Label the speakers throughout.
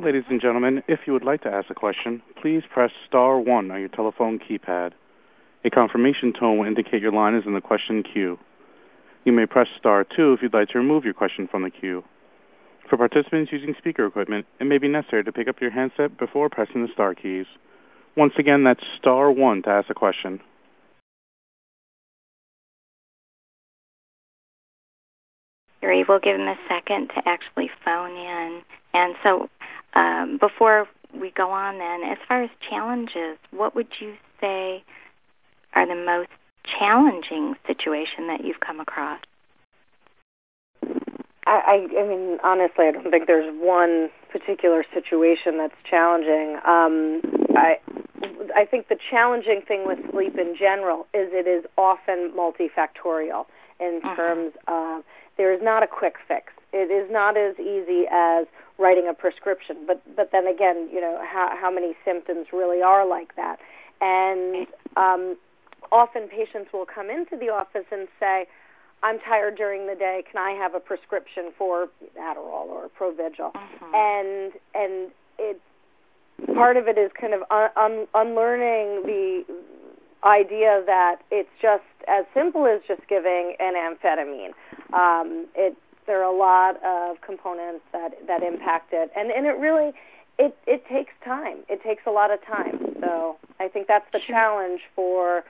Speaker 1: Ladies and gentlemen, if you would like to ask a question, please press star 1 on your telephone keypad. A confirmation tone will indicate your line is in the question queue. You may press star 2 if you'd like to remove your question from the queue. For participants using speaker equipment, it may be necessary to pick up your handset before pressing the star keys. Once again, that's star 1 to ask a question.
Speaker 2: Gary, we'll give him a second to actually phone in. And so before we go on then, as far as challenges, what would you say are the most challenging situation that you've come across?
Speaker 3: I mean, honestly, I don't think there's one particular situation that's challenging. I think the challenging thing with sleep in general is it is often multifactorial in terms of there is not a quick fix. It is not as easy as writing a prescription. But then again, you know, how many symptoms really are like that? And often patients will come into the office and say, I'm tired during the day. Can I have a prescription for Adderall or Provigil? And it part of it is kind of unlearning the idea that it's just as simple as just giving an amphetamine. There are a lot of components that impact it, and it really it takes time. It takes a lot of time. So I think that's the challenge for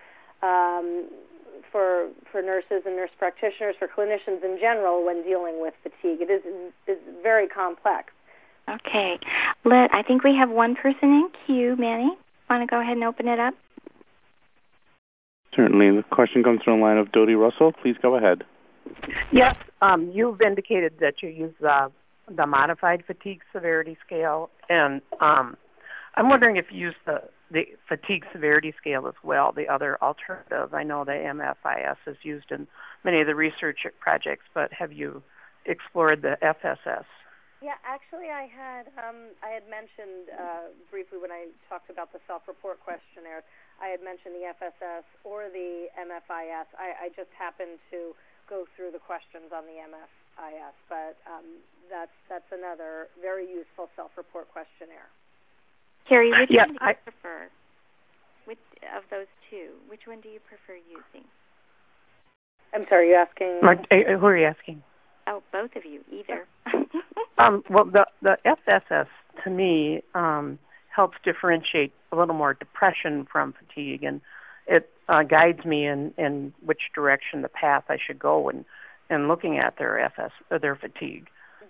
Speaker 3: nurses and nurse practitioners, for clinicians in general when dealing with fatigue. It is very complex.
Speaker 2: Okay. I think we have one person in queue. Manny, want to go ahead and open it up?
Speaker 1: Certainly. The question comes from the line of Dodie Russell. Please go ahead.
Speaker 4: Yes. You've indicated that you use the modified fatigue severity scale, and I'm wondering if you use the fatigue severity scale as well, the other alternative. I know the MFIS is used in many of the research projects, but have you explored the FSS?
Speaker 3: Yeah, actually, I had mentioned briefly when I talked about the self-report questionnaire, I had mentioned the FSS or the MFIS. I just happened to go through the questions on the MFIS, but that's another very useful self-report questionnaire.
Speaker 2: Carrie, which one do you prefer? Which of those two? Which one do you prefer using?
Speaker 3: I'm sorry, you're asking?
Speaker 4: Who are you asking?
Speaker 2: Oh, both of you, either.
Speaker 4: Well, the FSS, to me, helps differentiate a little more depression from fatigue, and it guides me in which direction, the path I should go in looking at their fatigue.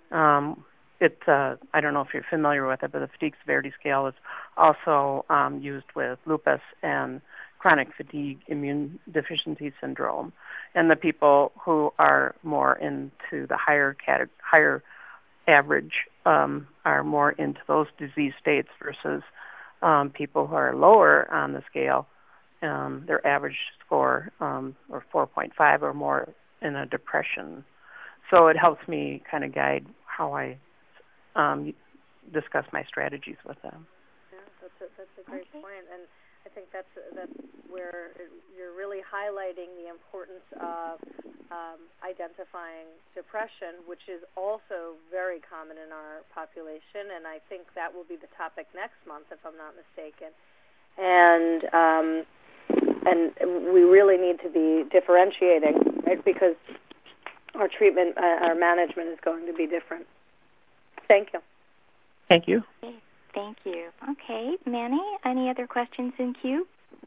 Speaker 4: I don't know if you're familiar with it, but the fatigue severity scale is also used with lupus and chronic fatigue immune deficiency syndrome. And the people who are more into the higher average are more into those disease states versus people who are lower on the scale, their average score or 4.5 or more in a depression. So it helps me kind of guide how I discuss my strategies with them.
Speaker 3: Yeah, that's a great point, and I think that's where you're really highlighting the importance of identifying depression, which is also very common in our population, and I think that will be the topic next month, if I'm not mistaken. And we really need to be differentiating, right? Because our treatment, our management is going to be different. Thank you.
Speaker 4: Thank you.
Speaker 2: Okay, thank you. Okay, Manny, any other questions in queue?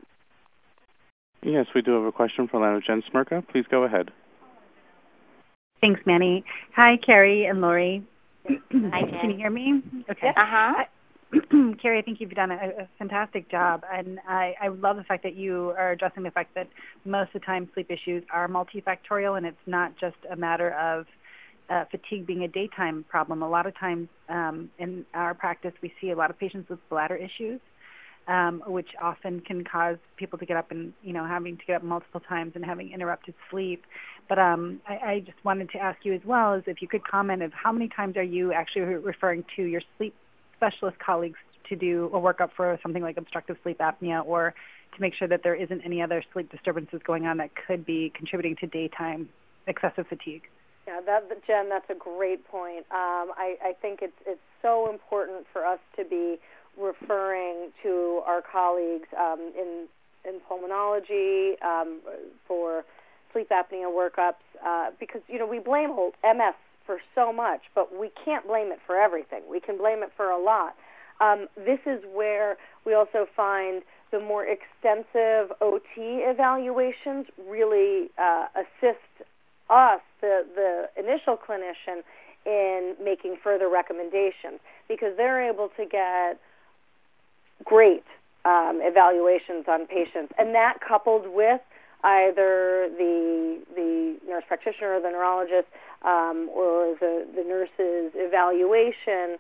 Speaker 1: Yes, we do have a question from Jen Smirka. Please go ahead.
Speaker 5: Thanks, Manny. Hi, Carrie and Lori.
Speaker 2: Hi, Jen.
Speaker 5: Can you hear me? Okay. Carrie, I think you've done a fantastic job, and I love the fact that you are addressing the fact that most of the time sleep issues are multifactorial, and it's not just a matter of fatigue being a daytime problem. A lot of times in our practice, we see a lot of patients with bladder issues, which often can cause people to get up and, having to get up multiple times and having interrupted sleep. But I just wanted to ask you as well as if you could comment of how many times are you actually referring to your sleep specialist colleagues to do a workup for something like obstructive sleep apnea, or to make sure that there isn't any other sleep disturbances going on that could be contributing to daytime excessive fatigue?
Speaker 3: Yeah, Jen, that's a great point. I think it's so important for us to be referring to our colleagues in pulmonology for sleep apnea workups because, we blame MS for so much, but we can't blame it for everything. We can blame it for a lot. This is where we also find the more extensive OT evaluations really assist us, the initial clinician, in making further recommendations because they're able to get great evaluations on patients, and that coupled with either the nurse practitioner or the neurologist or the nurse's evaluation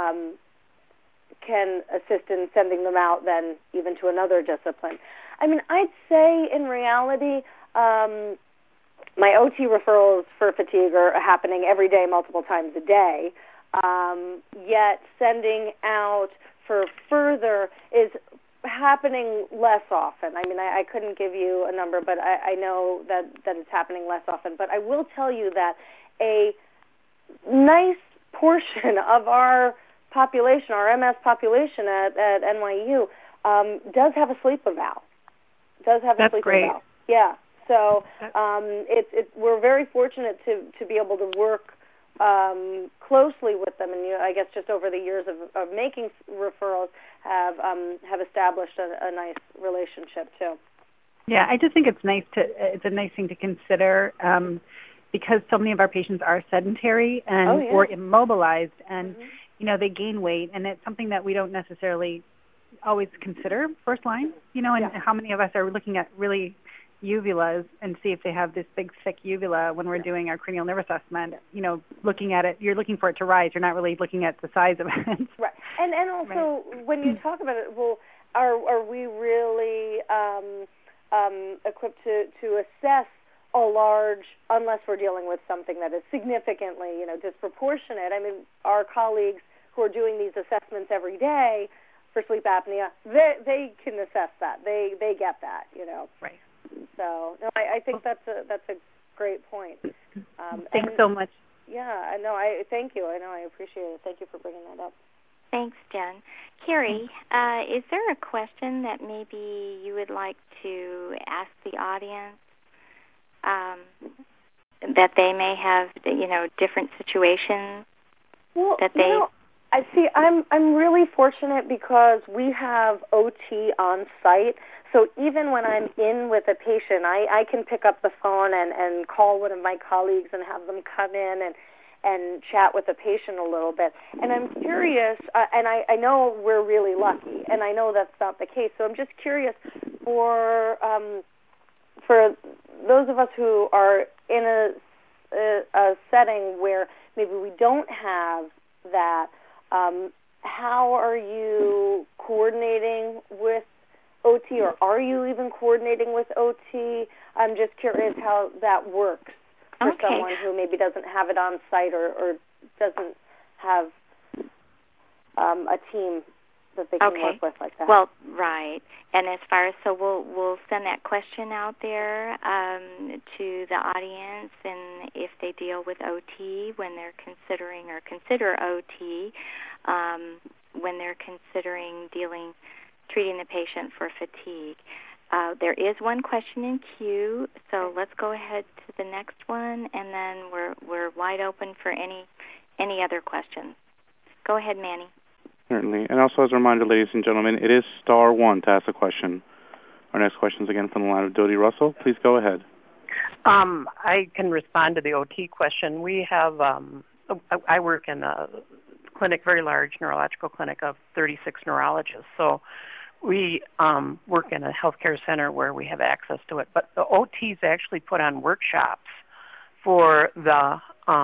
Speaker 3: can assist in sending them out then even to another discipline. I mean, I'd say in reality, my OT referrals for fatigue are happening every day, multiple times a day, yet sending out for further is happening less often. I mean, I couldn't give you a number, but I know that it's happening less often. But I will tell you that a nice portion of our population, our MS population at NYU, does have a sleep eval.
Speaker 5: That's great.
Speaker 3: Yeah. So we're very fortunate to be able to work closely with them, and I guess just over the years of making referrals have established a nice relationship too.
Speaker 5: Yeah, I just think it's a nice thing to consider because so many of our patients are sedentary and or immobilized, and they gain weight, and it's something that we don't necessarily always consider first line. And how many of us are looking at really uvulas and see if they have this big thick uvula when we're doing our cranial nerve assessment. Looking at it, you're looking for it to rise. You're not really looking at the size of it.
Speaker 3: Right. And also when you talk about it, well, are we really equipped to assess a large, unless we're dealing with something that is significantly, disproportionate. I mean, our colleagues who are doing these assessments every day for sleep apnea, they can assess that. They get that,
Speaker 5: Right.
Speaker 3: So no, I think that's a great point.
Speaker 5: Thanks so much.
Speaker 3: Yeah, no, I thank you. I know, I appreciate it. Thank you for bringing that up.
Speaker 2: Thanks, Jen. Carrie, is there a question that maybe you would like to ask the audience that they may have, different situations that they?
Speaker 3: I see. I'm really fortunate because we have OT on site. So even when I'm in with a patient, I can pick up the phone and call one of my colleagues and have them come in and chat with the patient a little bit. And I'm curious, and I know we're really lucky, and I know that's not the case. So I'm just curious for those of us who are in a setting where maybe we don't have that. How are you coordinating with OT, or are you even coordinating with OT? I'm just curious how that works for someone who maybe doesn't have it on site or doesn't have a team that they can work with like that.
Speaker 2: Well, right. And as far as, so we'll send that question out there to the audience, and if they deal with OT when they're considering or consider OT when they're considering treating the patient for fatigue. There is one question in queue, so let's go ahead to the next one, and then we're wide open for any other questions. Go ahead, Manny.
Speaker 1: Certainly. And also as a reminder, ladies and gentlemen, it is *1 to ask a question. Our next question is again from the line of Dodie Russell. Please go ahead.
Speaker 4: I can respond to the OT question. We have, I work in a clinic, very large neurological clinic of 36 neurologists. So we work in a healthcare center where we have access to it. But the OTs actually put on workshops for the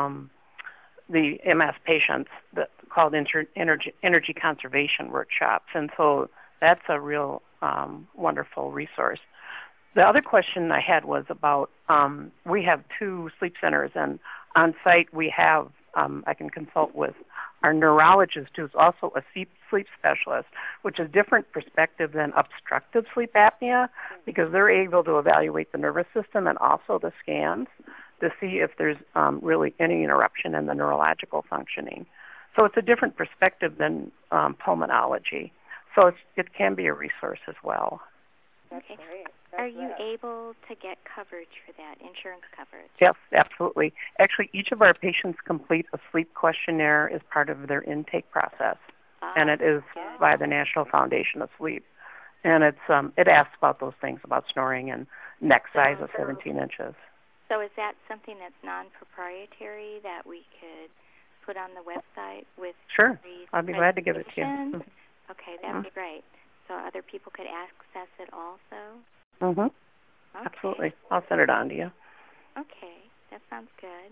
Speaker 4: MS patients called energy conservation workshops. And so that's a real wonderful resource. The other question I had was about we have 2 sleep centers, and on site we have, I can consult with our neurologist, who's also a sleep specialist, which is a different perspective than obstructive sleep apnea, because they're able to evaluate the nervous system and also the scans. to see if there's really any interruption in the neurological functioning. So it's a different perspective than pulmonology. So it can be a resource as well.
Speaker 3: That's great.
Speaker 2: Are you able to get coverage for that, insurance coverage?
Speaker 4: Yes, absolutely. Actually, each of our patients complete a sleep questionnaire as part of their intake process, and it is by the National Foundation of Sleep. And it asks about those things, about snoring and neck size of 17 inches.
Speaker 2: So is that something that's non-proprietary that we could put on the website with?
Speaker 4: Sure, I'd be glad to give it to you. Mm-hmm.
Speaker 2: Okay, that would be great. So other people could access it also?
Speaker 4: Mm-hmm. Okay. Absolutely. I'll send it on to you.
Speaker 2: Okay, that sounds good.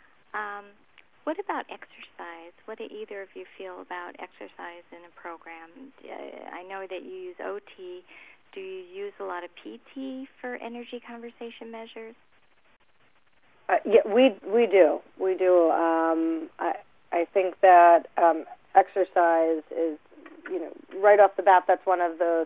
Speaker 2: What about exercise? What do either of you feel about exercise in a program? I know that you use OT. Do you use a lot of PT for energy conversation measures?
Speaker 3: Yeah, we do. We do. I think that exercise is, right off the bat, that's one of those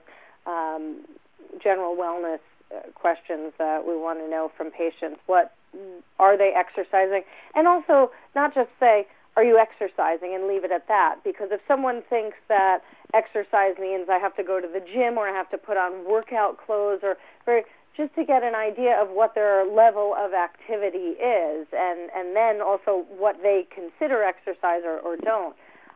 Speaker 3: general wellness questions that we want to know from patients. What are they exercising? And also not just say, are you exercising, and leave it at that, because if someone thinks that exercise means I have to go to the gym or I have to put on workout clothes, or just to get an idea of what their level of activity is, and then also what they consider exercise or don't.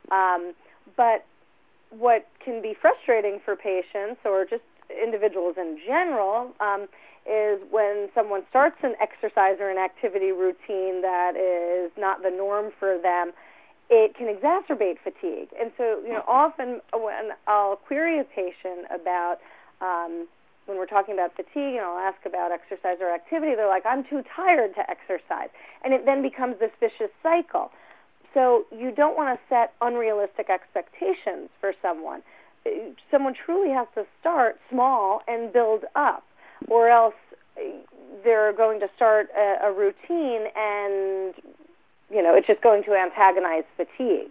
Speaker 3: But what can be frustrating for patients or just individuals in general is when someone starts an exercise or an activity routine that is not the norm for them, it can exacerbate fatigue. And so, often when I'll query a patient about when we're talking about fatigue, and I'll ask about exercise or activity, they're like, I'm too tired to exercise. And it then becomes this vicious cycle. So you don't want to set unrealistic expectations for someone. Someone truly has to start small and build up, or else they're going to start a routine and, it's just going to antagonize fatigue.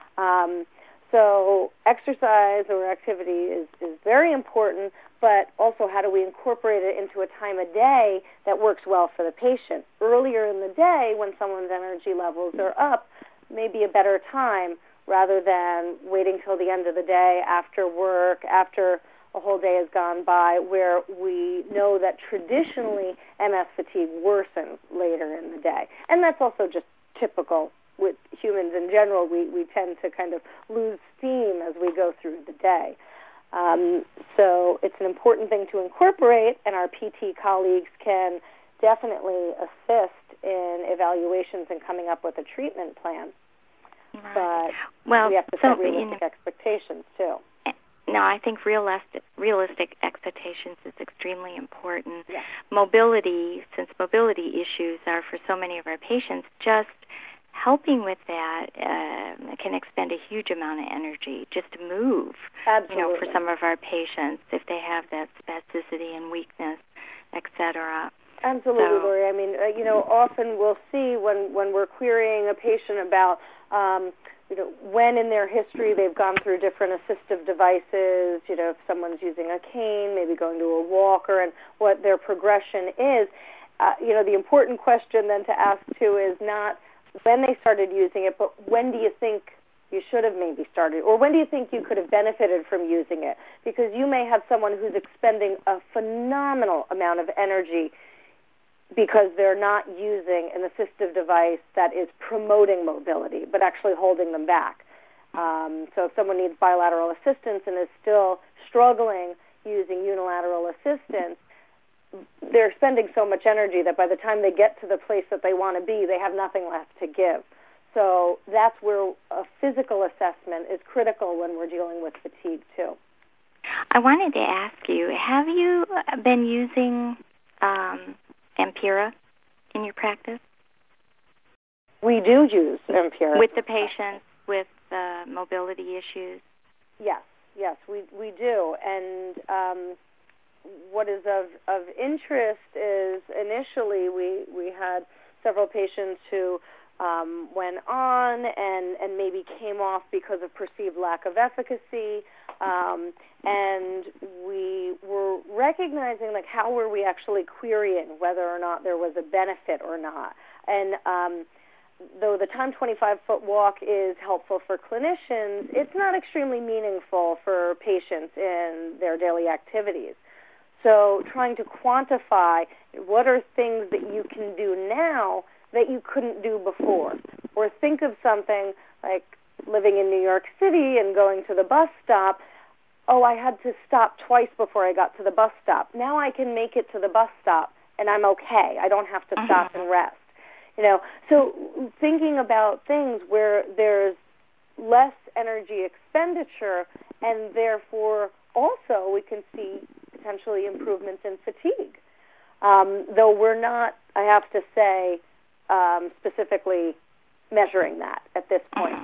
Speaker 3: So exercise or activity is very important, but also how do we incorporate it into a time of day that works well for the patient? Earlier in the day, when someone's energy levels are up, may be a better time rather than waiting till the end of the day after work, after a whole day has gone by, where we know that traditionally MS fatigue worsens later in the day. And that's also just typical with humans in general. We tend to kind of lose steam as we go through the day. So it's an important thing to incorporate, and our PT colleagues can definitely assist in evaluations and coming up with a treatment plan.
Speaker 2: Right.
Speaker 3: But we have to set realistic expectations, too.
Speaker 2: No, I think realistic expectations is extremely important.
Speaker 3: Yeah.
Speaker 2: Mobility, since mobility issues are for so many of our patients, just helping with that can expend a huge amount of energy just to move.
Speaker 3: Absolutely.
Speaker 2: For some of our patients, if they have that spasticity and weakness, etc.
Speaker 3: Absolutely, Lori. I mean, often we'll see when we're querying a patient about, when in their history they've gone through different assistive devices, if someone's using a cane, maybe going to a walker, and what their progression is. The important question then to ask, too, is not when they started using it, but when do you think you should have maybe started, or when do you think you could have benefited from using it? Because you may have someone who's expending a phenomenal amount of energy because they're not using an assistive device that is promoting mobility, but actually holding them back. So if someone needs bilateral assistance and is still struggling using unilateral assistance, they're spending so much energy that by the time they get to the place that they want to be, they have nothing left to give. So that's where a physical assessment is critical when we're dealing with fatigue, too.
Speaker 2: I wanted to ask you, have you been using Ampera in your practice?
Speaker 3: We do use Ampera.
Speaker 2: With the patients with mobility issues?
Speaker 3: Yes, we do. And what is of interest is initially we had several patients who went on and maybe came off because of perceived lack of efficacy. And we were recognizing, like, how were we actually querying whether or not there was a benefit or not. And though the Timed 25-foot walk is helpful for clinicians, it's not extremely meaningful for patients in their daily activities. So trying to quantify what are things that you can do now that you couldn't do before. Or think of something like living in New York City and going to the bus stop. Oh, I had to stop twice before I got to the bus stop. Now I can make it to the bus stop and I'm okay. I don't have to stop and rest. So thinking about things where there's less energy expenditure, and therefore also we can see potentially improvements in fatigue. Though we're not, I have to say, specifically measuring that at this point.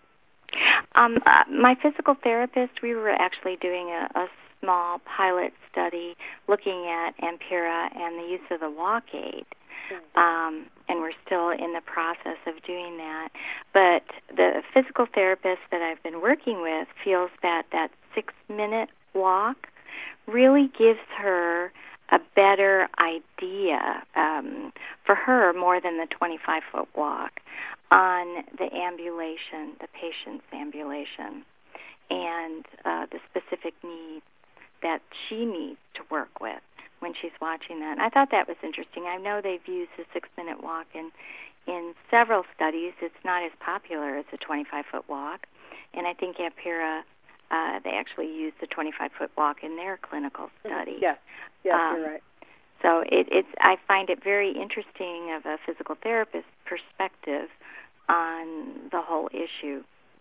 Speaker 2: My physical therapist, we were actually doing a small pilot study looking at Ampera and the use of the walk aid. And we're still in the process of doing that. But the physical therapist that I've been working with feels that 6-minute walk really gives her a better idea, for her more than the 25-foot walk, on the ambulation, the patient's ambulation, and the specific needs that she needs to work with when she's watching that. And I thought that was interesting. I know they've used the 6-minute walk in several studies. It's not as popular as the 25-foot walk. And I think Ampera, they actually used the 25-foot walk in their clinical study.
Speaker 3: Yes, you're right.
Speaker 2: So I find it very interesting of a physical therapist perspective on the whole issue.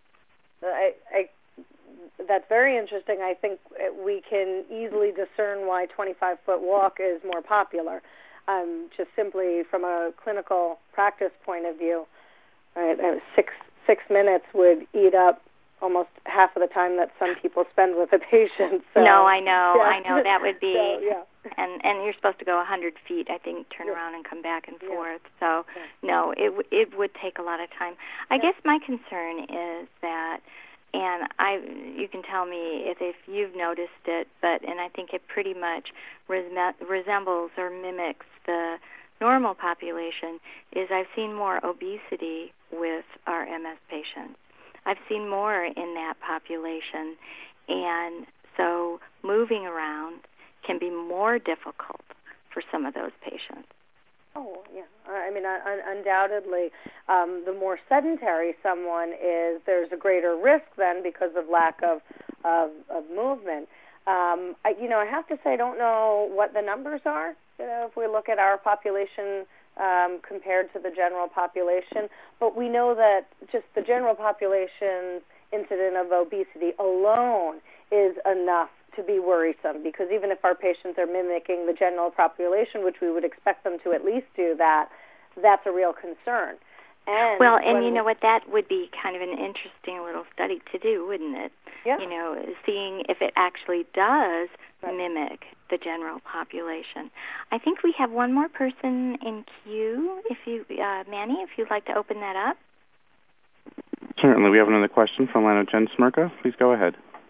Speaker 3: That's very interesting. I think we can easily discern why 25-foot walk is more popular, just simply from a clinical practice point of view. Right, 6 minutes would eat up almost half of the time that some people spend with a patient. So,
Speaker 2: no, I know. That would be,
Speaker 3: so,
Speaker 2: and you're supposed to go 100 feet, I think, turn around and come back and forth. So, no, it would take a lot of time. I guess my concern is that, and you can tell me if you've noticed it, and I think it pretty much resembles or mimics the normal population, is I've seen more obesity with our MS patients. I've seen more in that population, and so moving around can be more difficult for some of those patients.
Speaker 3: Oh, yeah. I mean, undoubtedly, the more sedentary someone is, there's a greater risk then because of lack of movement. I have to say I don't know what the numbers are. If we look at our population compared to the general population, but we know that just the general population's incidence of obesity alone is enough to be worrisome, because even if our patients are mimicking the general population, which we would expect them to at least do that, that's a real concern. And
Speaker 2: you know what, that would be kind of an interesting little study to do, wouldn't it?
Speaker 3: Yeah.
Speaker 2: Seeing if it actually does mimic the general population. I think we have one more person in queue. If you, Manny, if you'd like to open that up.
Speaker 1: Certainly. We have another question from line of Jen Smirka. Please go ahead.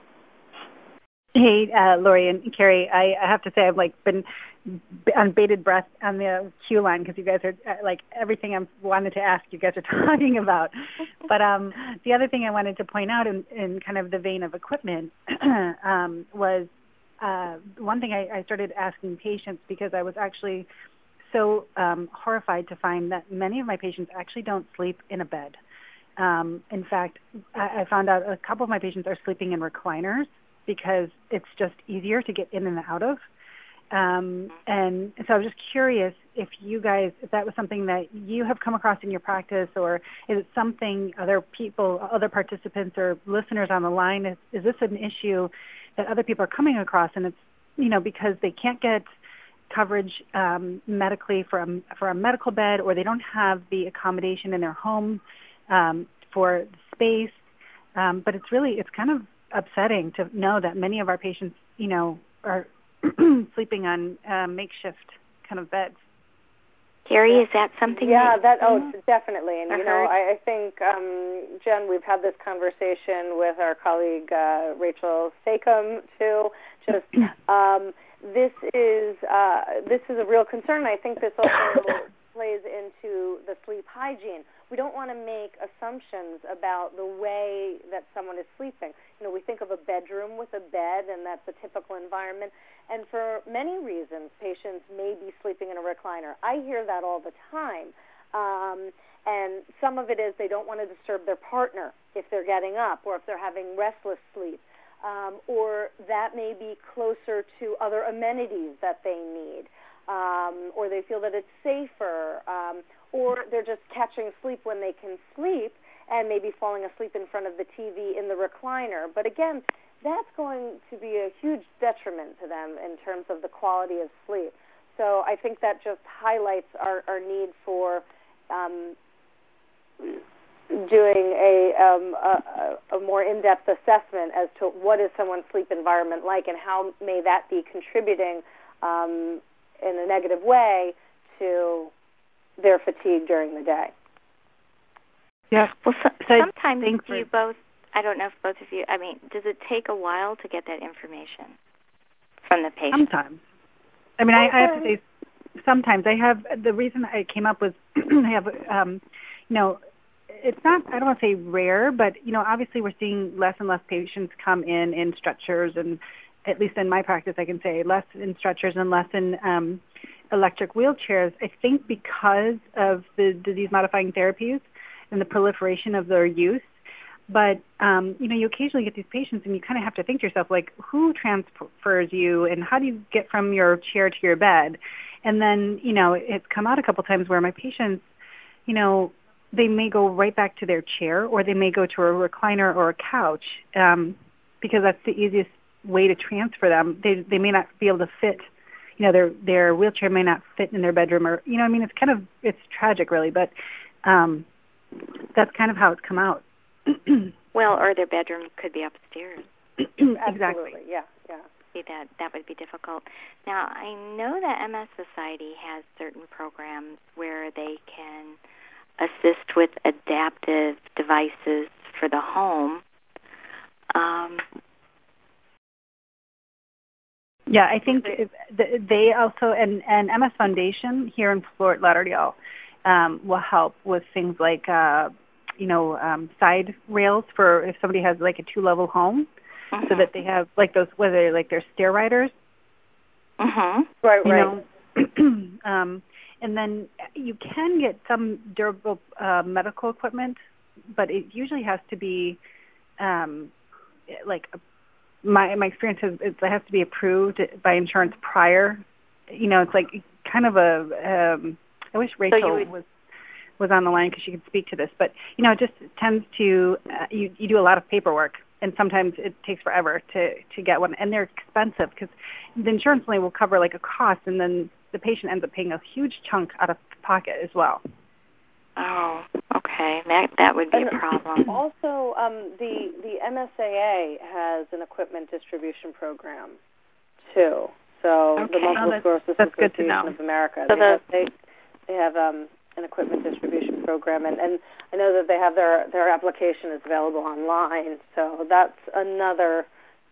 Speaker 5: Hey, Lori and Carrie, I have to say I've been on bated breath on the queue line because you guys are everything I wanted to ask you guys are talking about. But the other thing I wanted to point out in kind of the vein of equipment was one thing I started asking patients, because I was actually so horrified to find that many of my patients actually don't sleep in a bed. In fact, I found out a couple of my patients are sleeping in recliners, because it's just easier to get in and out of. And so I was just curious if that was something that you have come across in your practice, or is it something other participants or listeners on the line, is this an issue that other people are coming across, and it's, because they can't get coverage medically for a medical bed, or they don't have the accommodation in their home for space, but it's kind of upsetting to know that many of our patients, are sleeping on makeshift kind of beds.
Speaker 2: Carrie, is that something?
Speaker 3: Definitely. And I think, Jen, we've had this conversation with our colleague Rachel Sacom too. Just this is a real concern. I think this also plays into the sleep hygiene. We don't want to make assumptions about the way that someone is sleeping. We think of a bedroom with a bed, and that's a typical environment. And for many reasons, patients may be sleeping in a recliner. I hear that all the time. And some of it is they don't want to disturb their partner if they're getting up or if they're having restless sleep. Or that may be closer to other amenities that they need. Or they feel that it's safer. Or they're just catching sleep when they can sleep and maybe falling asleep in front of the TV in the recliner. But again, that's going to be a huge detriment to them in terms of the quality of sleep. So I think that just highlights our need for doing a more in-depth assessment as to what is someone's sleep environment like and how may that be contributing in a negative way to their fatigue during the day.
Speaker 2: Yeah. Well, sometimes do you both, I don't know if both of you, does it take a while to get that information from the patient?
Speaker 5: Sometimes. I have to say, sometimes. The reason I came up with, I have, it's not, I don't want to say rare, but, obviously we're seeing less and less patients come in stretchers, and at least in my practice, I can say less in stretchers and less in electric wheelchairs. I think because of the disease-modifying therapies and the proliferation of their use. But, you occasionally get these patients and you kind of have to think to yourself, like, who transfers you and how do you get from your chair to your bed? And then, it's come out a couple times where my patients, they may go right back to their chair or they may go to a recliner or a couch because that's the easiest way to transfer them. They may not be able to fit, their wheelchair may not fit in their bedroom or, it's tragic really, but that's kind of how it's come out.
Speaker 2: Well, or their bedroom could be upstairs.
Speaker 5: Exactly.
Speaker 3: Yeah.
Speaker 2: See, that would be difficult. Now, I know that MS Society has certain programs where they can assist with adaptive devices for the home.
Speaker 5: Yeah, I think they also, and MS Foundation here in Fort Lauderdale will help with things like side rails for if somebody has like a 2-level home, so that they have like those, whether they're like their stair riders.
Speaker 3: Right.
Speaker 5: And then you can get some durable medical equipment, but it usually has to be my experience is it has to be approved by insurance prior. It's like kind of a. I wish Rachel was on the line because she could speak to this, but it just tends to you do a lot of paperwork, and sometimes it takes forever to get one, and they're expensive because the insurance only will cover like a cost, and then the patient ends up paying a huge chunk out of pocket as well.
Speaker 2: Oh, okay, that would be a problem.
Speaker 3: Also, the MSAA has an equipment distribution program too. So the Multiple Sclerosis Association of America, they have an equipment distribution program, and I know that they have their application is available online. So that's another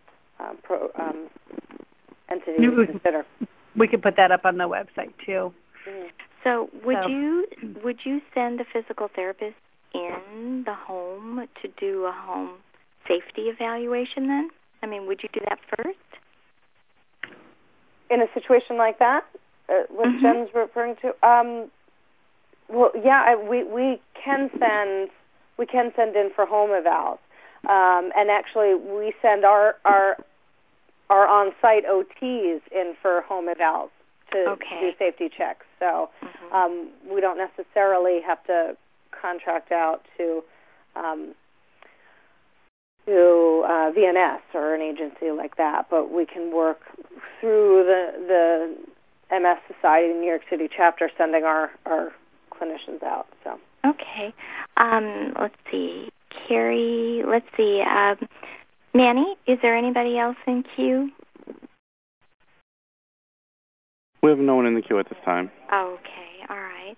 Speaker 3: entity to consider.
Speaker 5: We could put that up on the website too.
Speaker 3: Mm-hmm.
Speaker 2: So would you send a physical therapist in the home to do a home safety evaluation then? Would you do that first?
Speaker 3: In a situation like that, what Jen's referring to? Well, yeah, we can send in for home evals, and actually we send our on-site OTs in for home evals to do safety checks. So we don't necessarily have to contract out to VNS or an agency like that, but we can work through the MS Society New York City chapter, sending our clinicians out. So
Speaker 2: okay, let's see, Carrie. Let's see, Manny. Is there anybody else in queue?
Speaker 1: We have no one in the queue at this time.
Speaker 2: Okay, all right.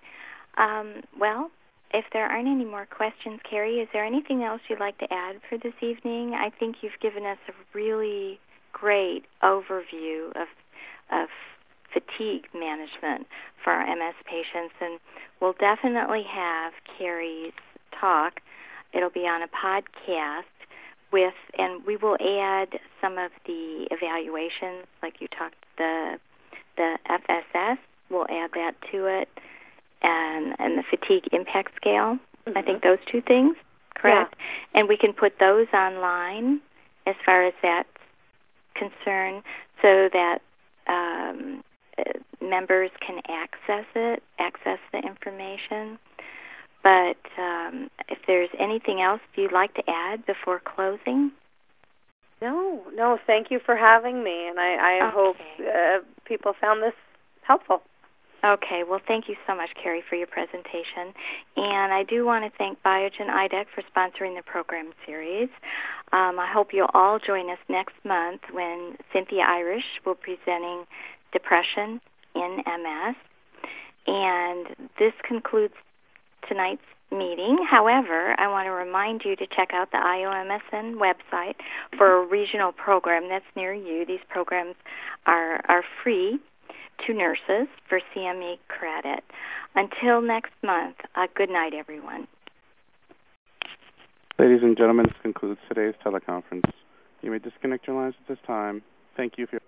Speaker 2: Well, if there aren't any more questions, Carrie, is there anything else you'd like to add for this evening? I think you've given us a really great overview of fatigue management for our MS patients, and we'll definitely have Carrie's talk. It'll be on a podcast and we will add some of the evaluations, like you talked, the FSS. We'll add that to it, and the fatigue impact scale. I think those two things, correct? Yeah. And we can put those online as far as that's concerned, so that members can access the information. But if there's anything else you'd like to add before closing?
Speaker 3: No. Thank you for having me, and I hope people found this helpful.
Speaker 2: Okay. Well, thank you so much, Carrie, for your presentation. And I do want to thank Biogen IDEC for sponsoring the program series. I hope you'll all join us next month when Cynthia Irish will be presenting Depression in MS. And this concludes tonight's meeting. However, I want to remind you to check out the IOMSN website for a regional program that's near you. These programs are free to nurses for CME credit. Until next month, good night, everyone.
Speaker 1: Ladies and gentlemen, this concludes today's teleconference. You may disconnect your lines at this time. Thank you for your